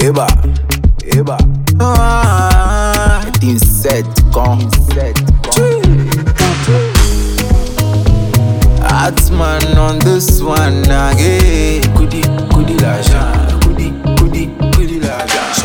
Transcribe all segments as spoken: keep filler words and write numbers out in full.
Eba, eba. Ah, team set, con set, Atman on this one again. Kudi, kudi la jan, kudi, kudi, kudi la jan.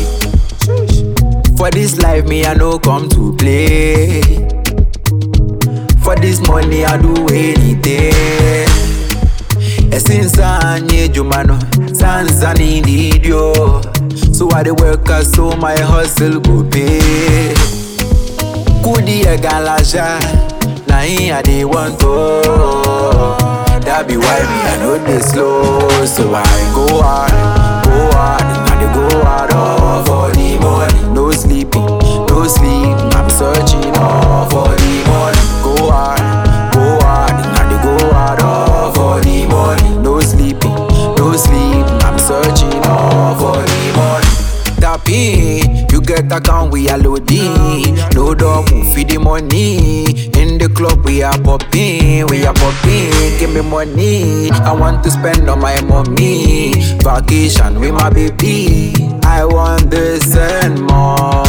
For this life, me I no come to play. For this money, I do anything. Esinsa anye jumano, sansa need yo. So I the worker, so my hustle go pay. Kudi e galaja, na here they want to. That be why me I know they slow. So I go hard, go hard, and I go hard oh, for the money. No sleeping, no sleep. I'm searching oh, for the money. Go hard, go hard, and I go hard oh, for the money. No sleeping, no sleep. I'm searching oh, for the money. Tap in, you get account we are loading. No dog move for the money. In the club we are popping, we are popping. Give me money, I want to spend on my mommy. Vacation with my baby, I want this and more.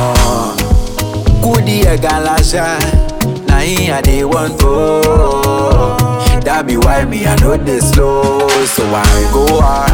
Kudi e galaja, na here they want to. That be why me I know this slow. So I go hard,